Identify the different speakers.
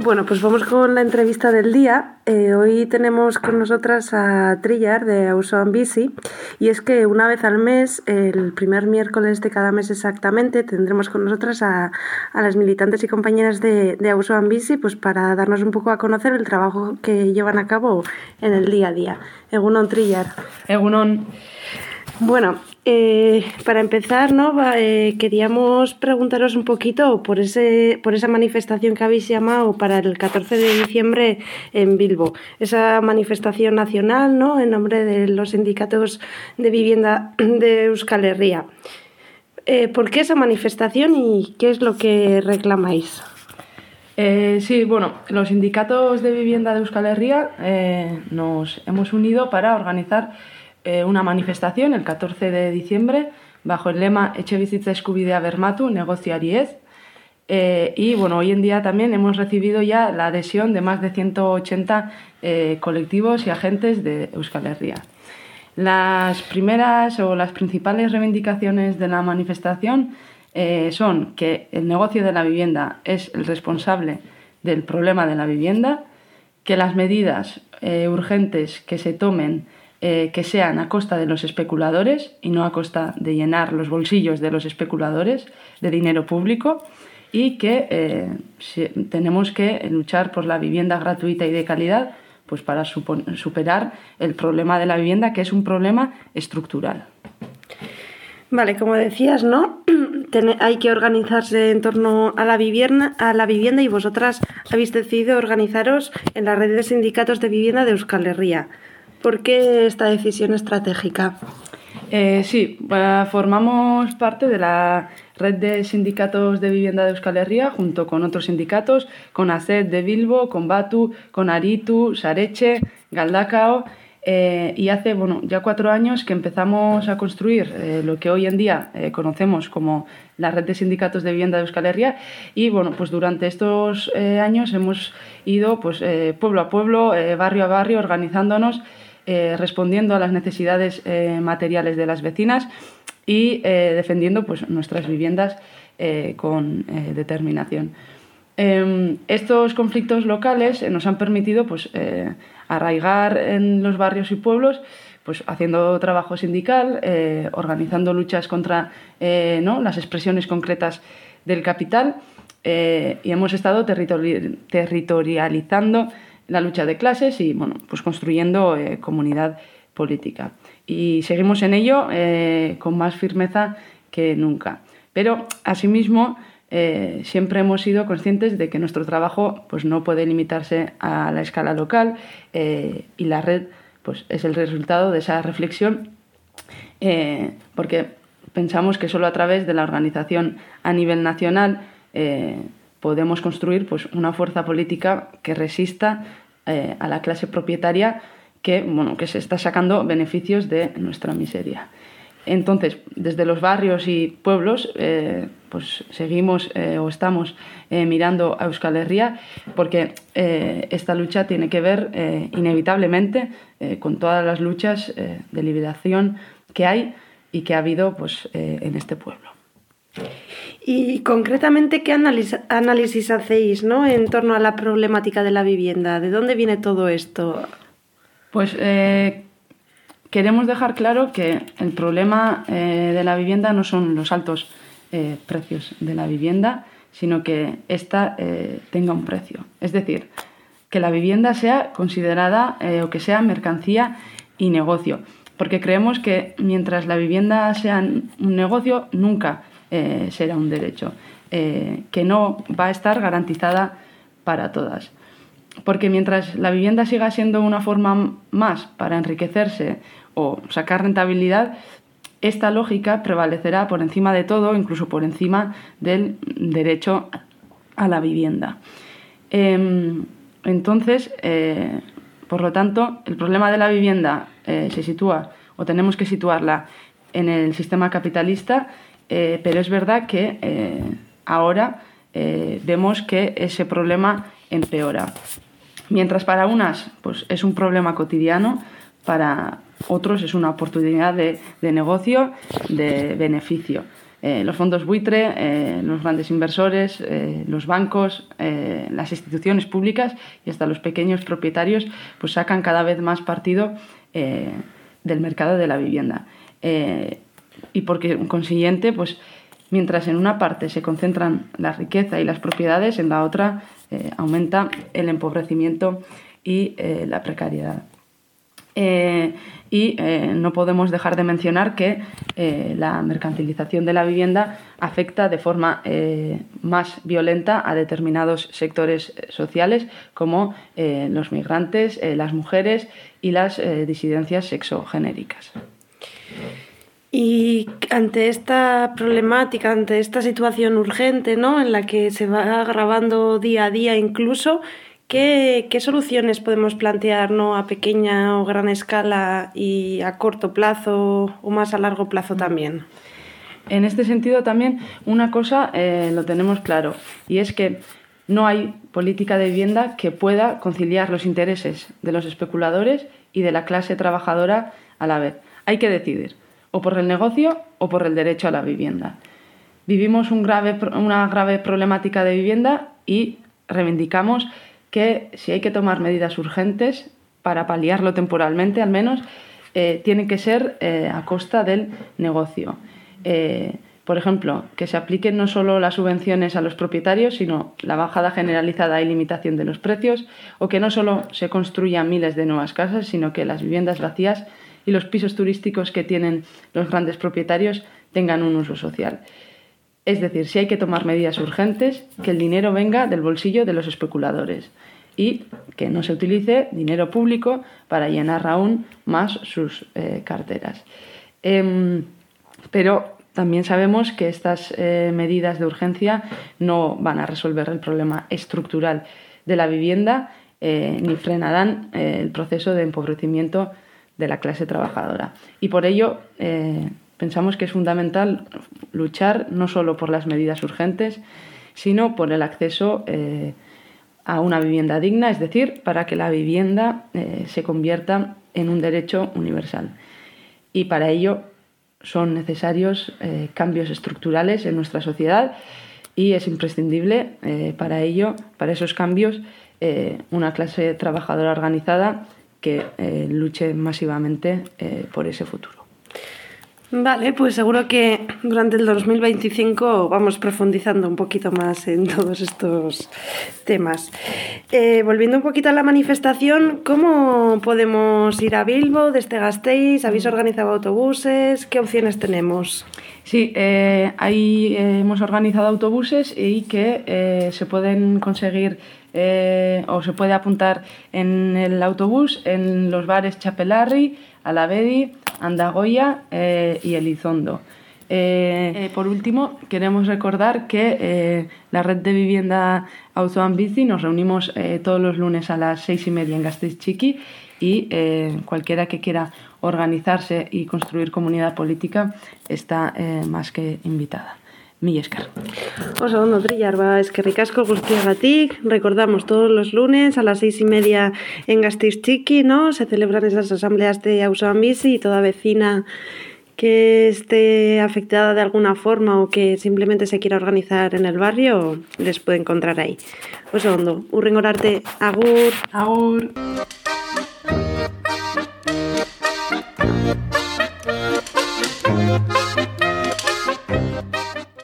Speaker 1: Bueno, pues vamos con la entrevista del día. Hoy tenemos con nosotras a Trillar de Auzoan Bizi, y es que una vez al mes, el primer miércoles de cada mes exactamente, tendremos con nosotras a las militantes y compañeras de Auzoan Bizi, pues para darnos un poco a conocer el trabajo que llevan a cabo en el día a día. Egunon, Trillar.
Speaker 2: Egunon.
Speaker 1: Bueno, para empezar, ¿no? Queríamos preguntaros un poquito por esa manifestación que habéis llamado para el 14 de diciembre en Bilbo. Esa manifestación nacional, ¿no? En nombre de los sindicatos de vivienda de Euskal Herria. ¿Por qué esa manifestación y qué es lo que reclamáis?
Speaker 2: Sí, bueno, los sindicatos de vivienda de Euskal Herria nos hemos unido para organizar una manifestación el 14 de diciembre bajo el lema Etxebizitza eskubidea bermatu, negozioari ez. Y bueno, hoy en día también hemos recibido ya la adhesión de más de 180 colectivos y agentes de Euskal Herria. Las primeras o las principales reivindicaciones de la manifestación son que el negocio de la vivienda es el responsable del problema de la vivienda, que las medidas urgentes que se tomen que sean a costa de los especuladores y no a costa de llenar los bolsillos de los especuladores de dinero público, y que tenemos que luchar por la vivienda gratuita y de calidad, pues para superar el problema de la vivienda, que es un problema estructural.
Speaker 1: Vale, como decías, ¿no? Hay que organizarse en torno a la vivienda, y vosotras habéis decidido organizaros en la red de sindicatos de vivienda de Euskal Herria. ¿Por qué esta decisión estratégica?
Speaker 2: Sí, formamos parte de la red de sindicatos de vivienda de Euskal Herria junto con otros sindicatos, con ACED de Bilbo, con Batu, con Aritu, Saretxe, Galdakao, y hace ya 4 años que empezamos a construir lo que hoy en día conocemos como la red de sindicatos de vivienda de Euskal Herria, y pues durante estos años hemos ido pueblo a pueblo, barrio a barrio, organizándonos, respondiendo a las necesidades materiales de las vecinas y defendiendo nuestras viviendas con determinación. Estos conflictos locales nos han permitido arraigar en los barrios y pueblos, haciendo trabajo sindical, organizando luchas contra las expresiones concretas del capital, y hemos estado territorializando la lucha de clases y construyendo comunidad política. Y seguimos en ello con más firmeza que nunca. Pero, asimismo, siempre hemos sido conscientes de que nuestro trabajo no puede limitarse a la escala local, y la red es el resultado de esa reflexión, porque pensamos que solo a través de la organización a nivel nacional podemos construir una fuerza política que resista a la clase propietaria que se está sacando beneficios de nuestra miseria. Entonces, desde los barrios y pueblos seguimos o estamos mirando a Euskal Herria, porque esta lucha tiene que ver inevitablemente con todas las luchas de liberación que hay y que ha habido en este pueblo.
Speaker 1: Y concretamente, ¿qué análisis hacéis, ¿no?, en torno a la problemática de la vivienda? ¿De dónde viene todo esto?
Speaker 2: Queremos dejar claro que el problema de la vivienda no son los altos precios de la vivienda, sino que ésta tenga un precio. Es decir, que la vivienda sea considerada o que sea mercancía y negocio. Porque creemos que mientras la vivienda sea un negocio, nunca será un derecho, que no va a estar garantizada para todas. Porque mientras la vivienda siga siendo una forma más para enriquecerse o sacar rentabilidad, esta lógica prevalecerá por encima de todo, incluso por encima del derecho a la vivienda. Entonces, por lo tanto, el problema de la vivienda se sitúa, o tenemos que situarla, en el sistema capitalista, pero es verdad que ahora vemos que ese problema empeora. Mientras para unas es un problema cotidiano, para otros es una oportunidad de negocio, de beneficio. los fondos buitre, los grandes inversores, los bancos, las instituciones públicas y hasta los pequeños propietarios pues sacan cada vez más partido del mercado de la vivienda. Y por consiguiente, pues, mientras en una parte se concentran la riqueza y las propiedades, en la otra aumenta el empobrecimiento y la precariedad. No podemos dejar de mencionar que la mercantilización de la vivienda afecta de forma más violenta a determinados sectores sociales como los migrantes, las mujeres y las disidencias sexogenéricas.
Speaker 1: Y ante esta problemática, ante esta situación urgente, ¿no?, en la que se va agravando día a día incluso, ¿qué soluciones podemos plantear, ¿no?, a pequeña o gran escala y a corto plazo o más a largo plazo también?
Speaker 2: En este sentido también una cosa lo tenemos claro, y es que no hay política de vivienda que pueda conciliar los intereses de los especuladores y de la clase trabajadora a la vez. Hay que decidir, o por el negocio o por el derecho a la vivienda. Vivimos una grave problemática de vivienda y reivindicamos que si hay que tomar medidas urgentes para paliarlo temporalmente al menos, tiene que ser a costa del negocio. Por ejemplo, que se apliquen no solo las subvenciones a los propietarios, sino la bajada generalizada y limitación de los precios, o que no solo se construyan miles de nuevas casas, sino que las viviendas vacías y los pisos turísticos que tienen los grandes propietarios tengan un uso social. Es decir, si hay que tomar medidas urgentes, que el dinero venga del bolsillo de los especuladores y que no se utilice dinero público para llenar aún más sus carteras. Pero también sabemos que estas medidas de urgencia no van a resolver el problema estructural de la vivienda ni frenarán el proceso de empobrecimiento de la clase trabajadora. Y por ello pensamos que es fundamental luchar no solo por las medidas urgentes, sino por el acceso a una vivienda digna, es decir, para que la vivienda se convierta en un derecho universal. Y para ello son necesarios cambios estructurales en nuestra sociedad y es imprescindible para esos cambios, una clase trabajadora organizada que luche masivamente por ese futuro.
Speaker 1: Vale, pues seguro que durante el 2025 vamos profundizando un poquito más en todos estos temas. Volviendo un poquito a la manifestación, ¿cómo podemos ir a Bilbo desde Gasteiz? ¿Habéis organizado autobuses? ¿Qué opciones tenemos?
Speaker 2: Sí, ahí hemos organizado autobuses y que se pueden conseguir o se puede apuntar en el autobús en los bares Chapelarri, Alavedi, Andagoya y Elizondo. Por último, queremos recordar que la red de vivienda Auzoan Bizi nos reunimos todos los lunes a las 6:30 en Gasteiz Txiki y cualquiera que quiera organizarse y construir comunidad política está más que invitada. Mila esker.
Speaker 1: Oso ondo, Trillar, eskerrik asko guztiagatik. Recordamos todos los lunes a las 6:30 en Gasteiz Txiki, ¿no? Se celebran esas asambleas de Auzoan Bizi y toda vecina que esté afectada de alguna forma o que simplemente se quiera organizar en el barrio les puede encontrar ahí. Oso ondo, hurrengora arte, agur.
Speaker 2: Agur.